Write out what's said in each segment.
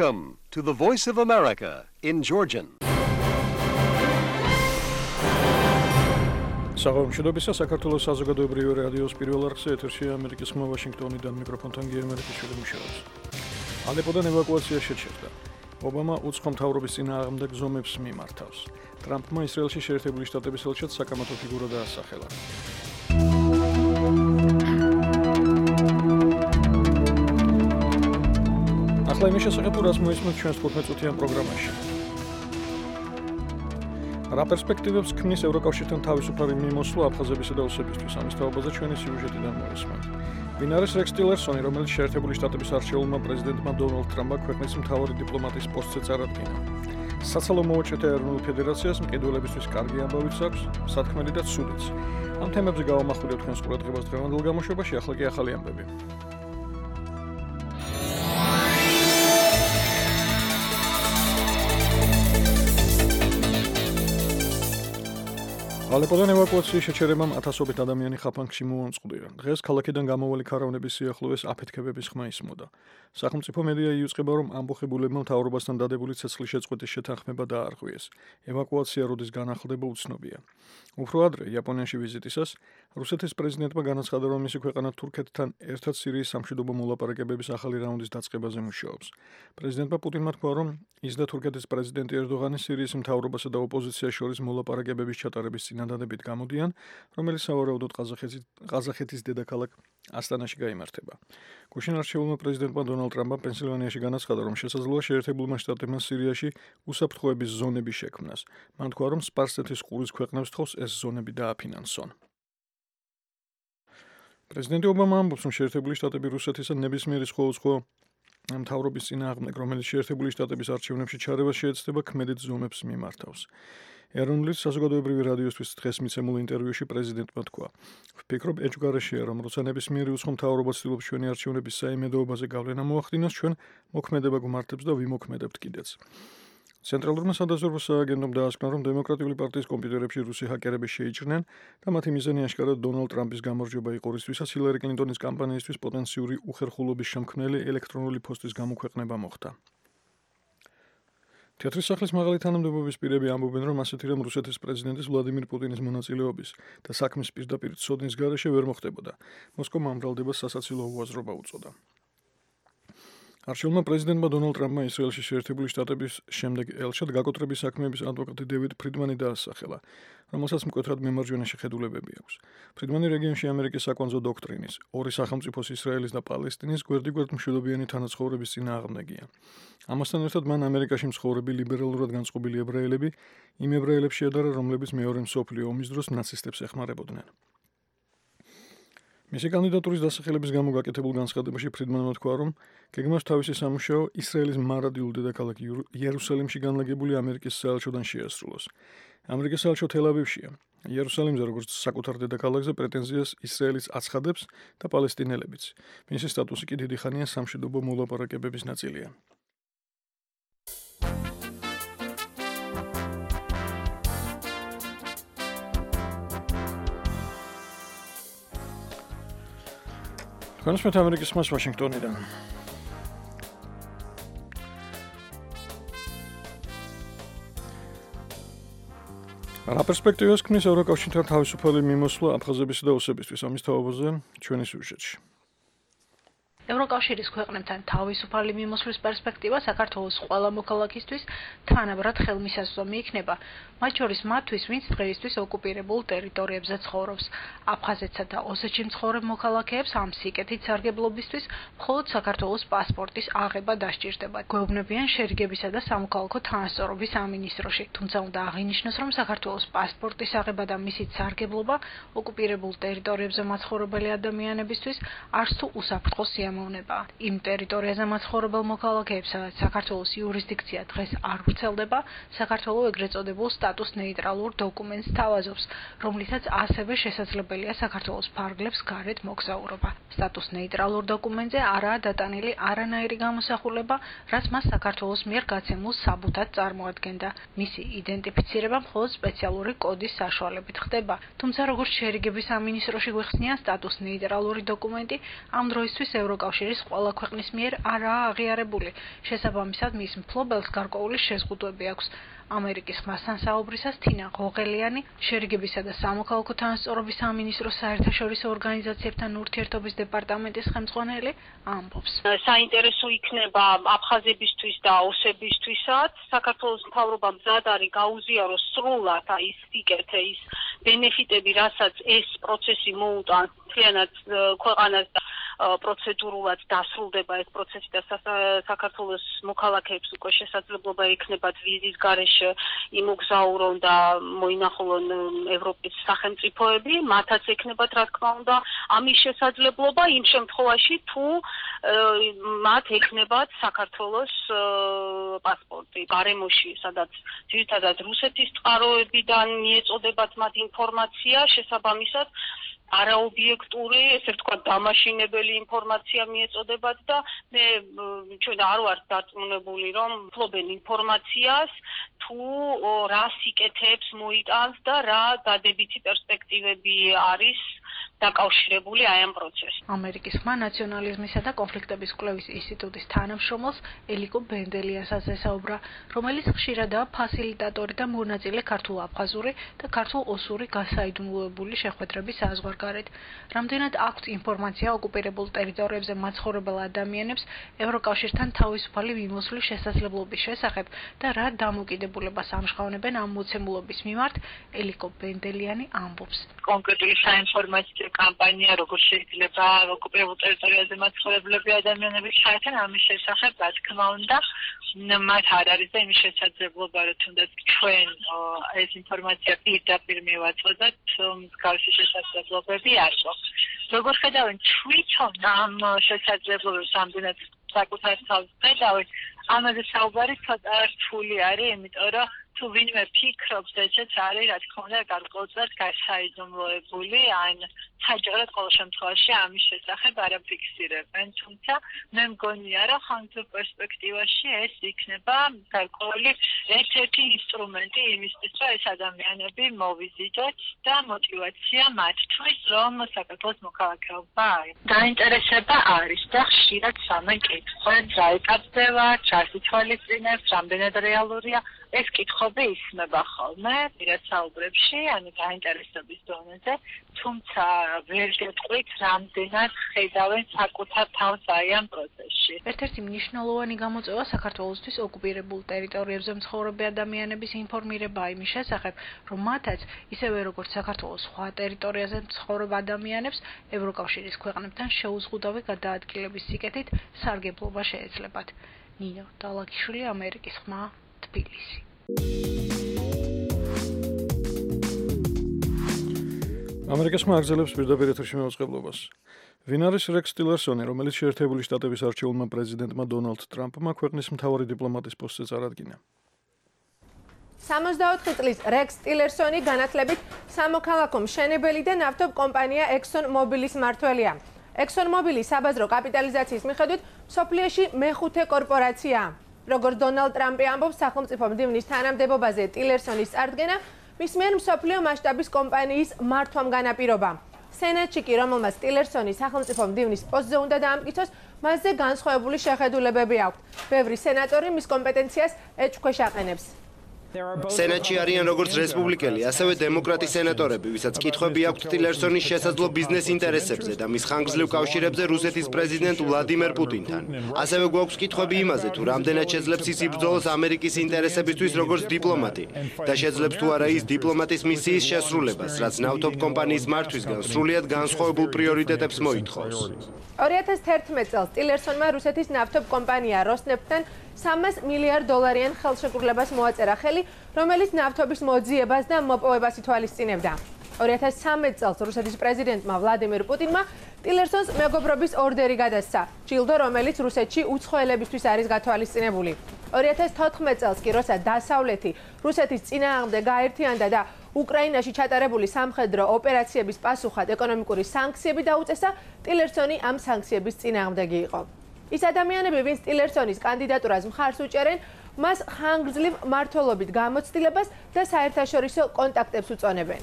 Welcome to the Voice of America in Georgian. Საღამოშობისა საქართველოს საზოგადოებრივი რადიოს პირველ არხზე ეთერში ამერიკის ხმა ვაშინგტონიდან მიკროფონთან გიემერეთიშვილი მუშაობს. ალეპოდან ევაკუაცია შეჩერდა. ობამა უცხო მთავრობის წინააღმდეგ ზომებს მიმართავს. ტრამპმა ისრაელში შეერთებული შტატების ელჩად საკამათო ფიგურა დაასახელა. ახლა იმის შესახებ რას მოისმენთ ჩვენს 15-წუთიან პროგრამაში. რა პერსპექტივებს ქმნის ევროკავშირთან თავისუფალი მიმოსვლა აფხაზებისა და ოსებისთვის, ამის თაობაზე ჩვენი სიუჟეტიდან მოისმენთ. ვინ არის რექს ტილერსონი, რომელიც შეერთებული შტატების არჩეულმა პრეზიდენტმა დონალდ ტრამპმა ქვეყნის მთავარი დიპლომატის პოსტზე წარადგინა. საცალო მოუწეთა ეროვნულ ფედერაციას მყიდველებისთვის კარგი ამბავიც აქვს, სათქმელი და ცუდიც. ამ თემებზე გავამახვილებთ თქვენს ყურადღებას დღევანდელ გამოშვებაში, ახლა კი ახალი ამბები. ალეპოდან ევაკუაციის შეჩერებამ ათასობით ადამიანი ხაფანგში მოამწყდია. დღეს ქალაქიდან გამოვალი ქარავნების სიახლოვეს აფეთქებების ხმა ისმოდა. სახელმწიფო მედია იუწყება, რომ ამბოხებულებმა მთავრობასთან დადებული ცეცხლის შეწყვეტის შეთანხმება დაარღვიეს. ევაკუაცია როდის განახლდება უცნობია. უფრო ადრე, იაპონიაში ვიზიტისას, რუსეთის პრეზიდენტმა განაცხადა, რომ მისი ქვეყანა თურქეთთან ერთად სირიის სამშვიდობო მოლაპარაკებების ახალი რაუნდის დაწყებაზე მუშაობს. პრეზიდენტმა პუტინმა თქვა, რომ ის და თურქეთის პრეზიდენტი ერდოღანი სირიის მთავრობასა და ოპოზიციას შორის მოლაპარაკებების ჩატარების წინადადებით გამოდიან, რომელიც სავარაუდოდ ყაზახეთის დედაქალაქ ასტანაში გაიმართება. გუშინ არჩეულმა პრეზიდენტმა დონალდ ტრამპმა პენსილვანიაში განაცხადა, რომ შესაძლოა შეერთებულმა შტატებმა სირიაში უსაფრთხოების ზონები შექმნას. მან თქვა, რომ სპარსეთის ყურის ქვეყნებს თხოვს ეს ზონები დააფინანსონ. პრეზიდენტი ობამა ამბობს, რომ შეერთებული შტატები რუსეთისა ნებისმიერი სხვადასხვა მთავრობის წინააღმდეგ, რომელიც შეერთებული შტატების არჩევნებში ჩარევას შეეცდება, ქმედით ზომებს მიმართავს. ეროვნული საზოგადოებრივი რადიოსთვის დღეს მიცემულ ინტერვიუში პრეზიდენტმა თქვა: "ვფიქრობ, ეჭვგარეშეა, რომ როცა ნებისმიერი უცხო მთავრობა ცდილობს ჩვენი არჩევნების საიმედოობაზე გავლენა მოახდინოს, ჩვენ მოქმედება გვმართებს და ვიმოქმედებთ კიდეც." ცენტრალურმა სადაზვერვო სააგენტომ დაასკვნა, რომ დემოკრატიული პარტიის კომპიუტერებში რუსი ჰაკერები შეიჭრნენ და მათი მიზანი აშკარად დონალდ ტრამპის გამარჯვება იყო, რისთვისაც ჰილარი კლინტონის კამპანიისთვის პოტენციური უხერხულობის შემქმნელი ელექტრონული პოსტის გამოქვეყნება მოხდა. თეატრის სახლის მაღალი თანამდებობის პირები ამბობენ, რომ ასეთი რამ რუსეთის პრეზიდენტის ვლადიმირ პუტინის მონაწილეობის და საქმის პირდაპირ ცოდნის გარეშე ვერ მოხდებოდა. მოსკოვმა ამ ბრალდებას სასაცილო უაზრობა უწოდა. არჩეულმა პრეზიდენტმა დონალდ ტრამპმა ისრაელში შეერთებული შტატების შემდეგ ელჩად გაკოტრების საქმეების ადვოკატი დევიდ ფრიდმანი დაასახელა, რომელსაც მკვეთრად მემარჯვენე შეხედულებები აქვს. ფრიდმანი რეგიონში ამერიკის საკვანძო დოქტრინის, ორი სახელმწიფოს ისრაელის და პალესტინის გვერდიგვერდ მშვიდობიანი თანაცხოვრების წინააღმდეგია. ამასთან ერთად მან ამერიკაში მცხოვრები ლიბერალურად განწყობილი ებრაელები იმ ებრაელებს შეადარა, რომლებიც მეორე მსოფლიო ომის დროს ნაცისტებს ეხმარებოდნენ. მისი კანდიდატურის დასახელების გამო გაკეთებულ განცხადებაში ფრიდმანმა თქვა, რომ გეგმავს თავისი სამუშაო ისრაელის მარადილ დედაქალაქ იერუსალიმში განლაგებული ამერიკის საელჩოდან შეასრულოს. ამერიკის საელჩო თელ-ავივშია. იერუსალიმზე, როგორც საკუთარ დედაქალაქზე, პრეტენზიას ისრაელის აცხადებს და პალესტინელებიც. მისი სტატუსი კი დიდი ხანია სამშვიდობო მოლაპარაკებების ნაწილია. განსმით ამერიკის ხმას ვაშინგტონიდან. რა პერსპექტივას ქმნის ევროკავშირთან თავისუფალი მიმოსვლა აფხაზებისა და ოსებისთვის, ამის თაობაზე ჩვენი სიუჟეტში. ევროკავშირის ქვეყნებთან თავისუფალი მიმოსვლის პერსპექტივა საქართველოს ყველა მოქალაქისთვის თანაბრად ხელმისაწვდომი იქნება, მათ შორის მათთვის, ვინც დღეისთვის ოკუპირებულ ტერიტორიებზე ცხოვრობს. აფხაზეთსა და ოსეთში მცხოვრებ მოქალაქეებს ამ სიკეთით სარგებლობისთვის მხოლოდ საქართველოს პასპორტის აღება დასჭირდება. გვეუბნებიან შერიგებისა და სამოქალაქო თანასწორობის სამინისტროში, თუმცა უნდა აღინიშნოს, რომ საქართველოს პასპორტის აღება და მისით სარგებლობა ოკუპირებულ ტერიტორიებზე მაცხოვრებელი ადამიანებისთვის არც თუ უსაფრთხო სიამოვნება. იმ ტერიტორიაზე მაცხოვრებელ მოქალაქეებს, სადაც საქართველოს იურისდიქცია დღეს არ ვრცელდება, საქართველოს ეგრეთ წოდებულ სტატუს ნეიტრალურ დოკუმენტს თავაზობს, რომლითაც ასევე შესაძლებელია საქართველოს ფარგლებს გარეთ მოგზაურობა. სტატუს ნეიტრალურ დოკუმენტზე არაა დატანილი არანაირი გამოსახულება, რაც მას საქართველოს მიერ გაცემულ საბუთად წარმოადგენდა. მისი იდენტიფიცირება მხოლოდ სპეციალური კოდის საშუალებით ხდება. თუმცა როგორც შერიგების სამინისტროში გვეხსნიან, სტატუს ნეიტრალური დოკუმენტი ამ დროისთვის ევროკავშირის ყველა ქვეყნის მიერ არაა აღიარებული. შესაბამისად, მის მფლობელს გარკვეული შეზღუდვები აქვს. ამერიკის ხმასთან საუბრისას თინა ღოღელიანი, შერიგებისა და სამოქალაქო თანასწორობის სამინისტროს საერთაშორისო ორგანიზაციებთან ურთიერთობის დეპარტამენტის ხელმძღვანელი ამბობს. საინტერესო იქნება აფხაზებისთვის და ოსებისთვისაც. საქართველოს მთავრობა მზად არის გაუზიაროს სრულად ის სიკეთე, ის ბენეფიტები, რასაც ეს პროცესი მოუტანს მთლიანად ქვეყანას და პროცედურულად დასრულდება ეს პროცესი და საქართველოს მოქალაქეებს უკვე შესაძლებლობა ექნებათ ვიზის გარეშე იმოგზაურონ და მოინახულონ ევროპის სახელმწიფოები, მათაც ექნებათ რა თქმა უნდა ამის შესაძლებლობა იმ შემთხვევაში თუ მათ ექნებათ საქართველოს პასპორტი გარემოში, სადაც ძირითადად რუსეთის წყაროებიდან მიეწოდებათ მათ ინფორმაცია, შესაბამისად არაობიექტური, ესე ვთქვათ, დამაშინებელი ინფორმაცია მიეწოდებათ და მე ჩვენ არ ვართ დარწმუნებული, რომ ფლობენ ინფორმაციას, თუ რა სიკეთეებს მოიტანს და რა დადებითი პერსპექტივები არის დაკავშირებული აი ამ პროცესთან. ამერიკის ხმა ნაციონალიზმისა და კონფლიქტების კვლევის ინსტიტუტის თანამშრომელს ელიკო ბენდელიანსაც ესაუბრა, რომელიც ხშირადაა ფასილიტატორი და მონაწილე ქართულ-აფხაზური და ქართულ-ოსური გასაიდუმლოებული შეხვედრების საზღვარგარეთ. რამდენად აქვთ ინფორმაცია ოკუპირებულ ტერიტორიებზე მაცხოვრებელ ადამიანებს ევროკავშირთან თავისუფალი მიმოსვლის შესაძლებლობის შესახებ და რა დამოკიდებულებას ამჟღავნებენ ამ მოცემულობის მიმართ, ელიკო ბენდელიანი ამბობს. კონკრეტული საინფორმაციო კამპანია როგორ შეიძლება ოკუპირებულ ტერიტორიაზე მაცხოვრებლები ადამიანების ჩაერთონ ამის შესახებ, რა თქმა უნდა, მათ არ არის და იმის შესაძლებლობა, რომ თუნდაც ჩვენ ეს ინფორმაცია პირდაპირ მივაწოდოთ, მსგავსი შესაძლებლობები არ გვაქვს. როგორ ხედავენ თვითონ ამ შესაძლებლობებს ამდენად საკუთარ თავს ხედავენ, ამაზე საუბარი ცოტა რთული არის, იმიტომ რომ თუ ვინმე ფიქრობს, ესეც არის, რა თქმა უნდა, გარკვეულწილად გასაიდუმლოებული, ან საჯაროდ ყოველ შემთხვევაში ამის შესახებ არ აფიქსირებენ, თუმცა მე მგონია, რომ ხანგრძლივ პერსპექტივაში ეს იქნება გარკვეული ერთ-ერთი ინსტრუმენტი იმისთვის, რომ ეს ადამიანები მოვიზიდოთ და мотивация მათთვის, რომ საქართველოს მოქალაქეობა არის. დაინტერესება არის და ხშირად სამეკითხეთ, რა ეკავდება, ჩას ითვალისწინებს, რამდენად რეალურია. ეს კითხვები ისმება ხოლმე პირად საუბრებში, ანუ დაინტერესების დონეზე, თუმცა ვერ გეტყვით, რამდენად ხედავენ საკუთარ თავს აი ამ პროცესში. ერთ-ერთი მნიშვნელოვანი გამოწვევა საქართველოსთვის ოკუპირებულ ტერიტორიებზე მცხოვრები ადამიანების ინფორმირებაა იმის შესახებ, რომ მათაც, ისევე როგორც საქართველოს სხვა ტერიტორიაზე მცხოვრებ ადამიანებს, ევროკავშირის ქვეყნებთან შეუზღუდავი გადაადგილების სიკეთით სარგებლობა შეეძლებათ. ნინო დალაგიშვილი, ამერიკის ხმა, თბილისი. ამერიკის ხმა აგრძელებს პირდაპირ ეთერში მეუწყებლობას. ვინ არის რექს ტილერსონი, რომელიც შეერთებული შტატების არჩეულმა პრეზიდენტმა დონალდ ტრამპმა ქვეყნის მთავარი დიპლომატის პოსტზე წარადგინა? 64 წლის რექს ტილერსონი განათლებით სამოქალაქო მშენებელი და ნავთობ კომპანია Exxon Mobilis მმართველია. Exxon Mobilis საბაზრო კაპიტალიზაციის მიხედვით მსოფლიოში მეხუთე კორპორაციაა. როგორც დონალდ ტრამპი ამბობს, სახელმწიფო მდივნის თანამდებობაზე ტილერსონის წარდგენა მის მიერ მსოფლიო მასშტაბის კომპანიის მართვამ განაპირობა. სენატში კი, რომელმაც ტილერსონი სახელმწიფო მდივნის პოსტზე უნდა დაამტკიცოს, მასზე განსხვავებული შეხედულებები აქვს. ბევრი სენატორი მის კომპეტენციას ეჭვქვეშ აყენებს. სენატში არიან როგორც რესპუბლიკელი, ასევე დემოკრატი სენატორები, ვისაც კითხვები აქვთ ტილერსონის შესაძლო ბიზნეს ინტერესებზე და მის ხანგრძლივ კავშირებზე რუსეთის პრეზიდენტ ვლადიმერ პუტინთან. ასევე გვაქვს კითხვები იმაზე, თუ რამდენად შეძლებს ის იბრძოლოს ამერიკის ინტერესებისთვის როგორც დიპლომატი და შეძლებს თუ არა ის დიპლომატის მისიის შესრულებას, რაც ნავთობ კომპანიის მართვისგან სრულიად განსხვავებულ პრიორიტეტებს მოითხოვს. 2011 წელს ტილერსონმა რუსეთის ნავთობ კომპანია როსნეფტთან $300 მილიარდ ხელშეკრულებას მოაწერა ხელი, რომელიც ნავთობის მოძიებას და მოპოვებას ითვალისწინებდა. 2013 წელს რუსეთის პრეზიდენტმა ვლადიმერ პუტინმა ტილერსონს მეგობრობის ორდერი გადასცა, ჯილდო, რომელიც რუსეთში უცხოელებისთვის არის გათვალისწინებული. 2014 წელს კი, როცა დასავლეთი რუსეთის წინააღმდეგ გაერთიანდა და უკრაინაში ჩატარებული სამხედრო ოპერაციების პასუხად ეკონომიკური სანქციები დაუწესა, ტილერსონი ამ სანქციების წინააღმდეგი იყო. ის ადამიანები, ვინც ტილერსონის კანდიდატურას მხარს უჭერენ, მას ხანგრძლივ მმართველობით გამოცდილებას და საერთაშორისო კონტაქტებს უწონებენ.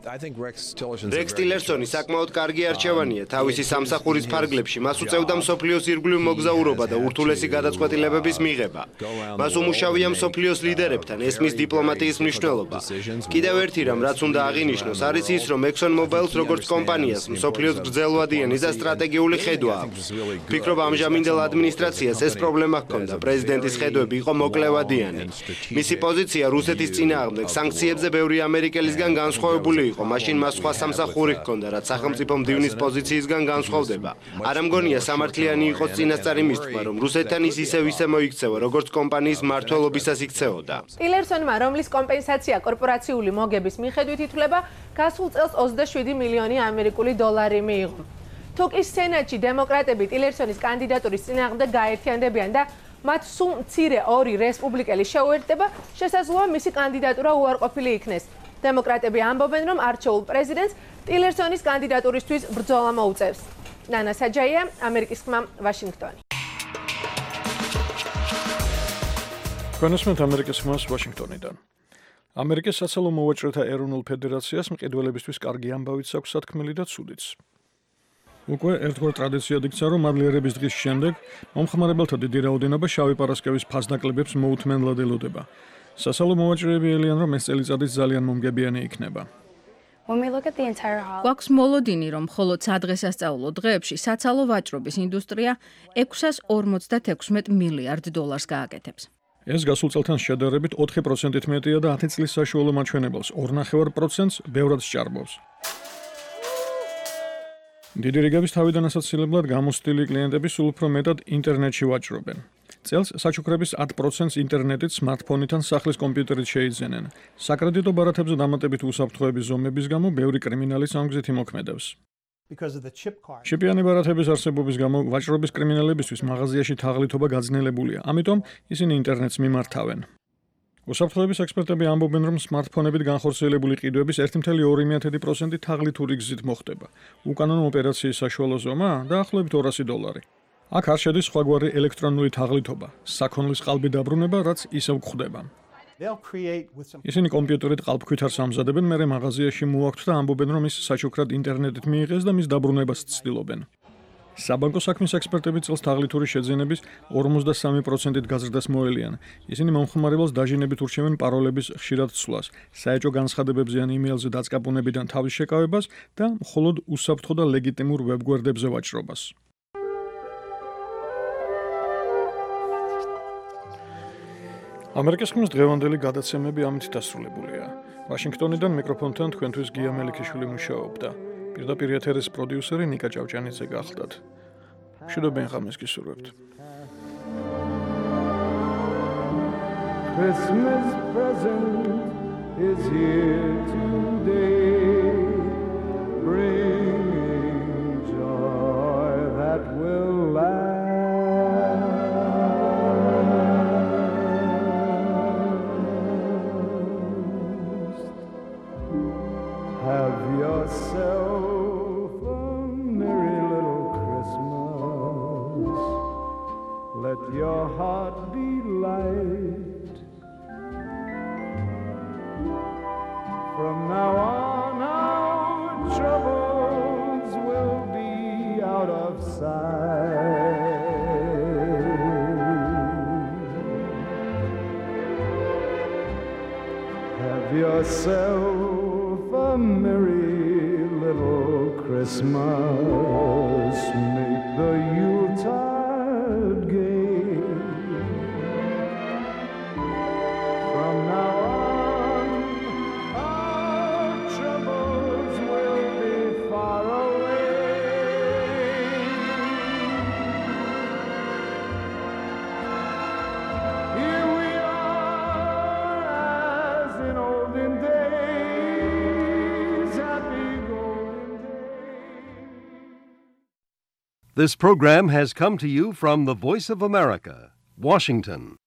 Rex Tillerson საკმაოდ კარგი არჩევანია. თავისი სამსახურის ფარგლებში მას უწევდა მსოფლიოს ირგვლივ მოგზაურობა და ურთულესი გადაწყვეტილებების მიღება. მას უმუშავია მსოფლიოს ლიდერებთან ესმის დიპლომატიის მნიშვნელობა. კიდევ ერთი რამ, რაც უნდა აღინიშნოს, არის ის, რომ ExxonMobil-ს როგორც კომპანიას მსოფლიოს გრძელვადიანი და სტრატეგიული ხედვა აქვს. ვფიქრობ, ამჟამინდელ ადმინისტრაციას ეს პრობლემა ჰქონდა. პრეზიდენტის ხედვები იყო მოკლევადიანი. მისი პოზიცია რუსეთის წინააღმდეგ სანქციებზე ბევრი ამერიკელისგან განსხვავებული იყო, მაშინ მას სხვა სამსახური ჰქონდა, რაც სახელმწიფო მდივნის პოზიციისგან განსხვავდება. არ ამგონია სამართლიანი იყოს წინასწარი მისთქმა, რომ რუსეთთან ის ისევ მოიქცევა, როგორც კომპანიის მმართველობისას იქცეოდა. ტილერსონმა, რომლის კომპენსაცია კორპორაციული მოგების მიხედვით ითვლება, გასულ წელს 27 მილიონი ამერიკული დოლარი მიიღო. თუკი სენატში დემოკრატები ტილერსონის კანდიდატურის წინააღმდეგ გაერთიანდებიან და მათ სულ მცირე ორი რესპუბლიკელი შეუერთდება, შესაძლოა მისი კანდიდატურა უარყოფილი იქნეს. დემოკრატები ამბობენ, რომ არჩეულ პრეზიდენტს ტილერსონის კანდიდატურისთვის ბრძოლა მოუწევს. ნანა საჯაია, ამერიკის ხმა, ვაშინგტონი. განსმენთ ამერიკის ხმას ვაშინგტონიდან. ამერიკის საცალო მოვაჭრეთა ეროვნულ ფედერაციას მყიდველებისთვის კარგი ამბავიც აქვს სათქმელი და ცუდიც. უკვე ერთგვარ ტრადიციად იქცა, რომ მადლიერების დღის შემდეგ მომხმარებელთა დიდი რაოდენობა შავი პარასკევის ფასნაკლებებს მოუთმენლად ელოდება. სასალო მოვაჭრეები ელიან, რომ ეს წელიწადიც ძალიან მომგებიანი იქნება. გვაქვს მოლოდინი, რომ მხოლოდ სადღესასწაულო დღეებში საცალო ვაჭრობის ინდუსტრია 656 მილიარდ დოლარს გააკეთებს. ეს გასულ წელთან შედარებით 4%-ით მეტია და 10 წლის საშუალო მაჩვენებელს 2.5%-ს ბევრად სჭარბობს. დიდი რიგების თავიდან ასაცილებლად გამოსტილი კლიენტები სულ უფრო მეტად ინტერნეტში ვაჭრობენ. წელს საჩუქრების 10%-ს ინტერნეტით, სმარტფონით ან სახლის კომპიუტერით შეიძენენ. საკრედიტო ბარათებზე დამატებით უსაფრთხოების ზომების გამო ბევრი კრიმინალის ამ გზით იმოქმედებს. ჩიპიანი ბარათების არსებობის გამო ვაჭრობის კრიმინალებისთვის მაღაზიაში თაღლითობა გაძნელებულია, ამიტომ ისინი ინტერნეტს მიმართავენ. უსაფრთხოების ექსპერტები ამბობენ, რომ სმარტფონებით განხორციელებული ყიდვების 1.2% თაღლითური გზით მოხდება. უკანონო ოპერაციის საშუალო ზომა დაახლოებით $200. აქ არ შედის სხვაგვარი ელექტრონული თაღლითობა, საქონლის ყალბი დაბრუნება, რაც ისევ გვხვდება. ისინი კომპიუტერით ყალბქვითარს ამზადებენ, მერე მაღაზიაში მოაქვთ და ამბობენ, რომ ის საჩუქრად ინტერნეტით მიიღეს და მის დაბრუნებას ცდილობენ. საბანკო საქმის ექსპერტები წელს თაღლითური შეძენების 53%-ით გაზრდას მოელიან. ისინი მომხმარებელს დაჟინებით ურჩევენ პაროლების ხშირად ცვლას, საეჭვო განცხადებებზე ან იმეილზე დაწყაბუნებიდან თავის შეკავებას და მხოლოდ უსაფრთხო და ლეგიტიმურ ვებგვერდებზე ვაჭრობას. ამერიკის ხმის დღევანდელი გადაცემები ამით დასრულებულია. ვაშინგტონიდან მიკროფონთან თქვენთვის გია მელიქიშვილი მუშაობდა. პირდაპირ ეთერის პროდიუსერი ნიკა ჭავჭანიძე გახლდათ. მშვიდობიან ღამეს გისურვებთ. Christmas present is here today, bringing joy that will last. Have yourself a merry little Christmas. Let your heart be light. From now on, our troubles will be out of sight. Have yourself a merry little Christmas. Make the Yuletide gay. From now on, our troubles will be far away. Here we are as in olden days, happy golden days. This program has come to you from the Voice of America, Washington.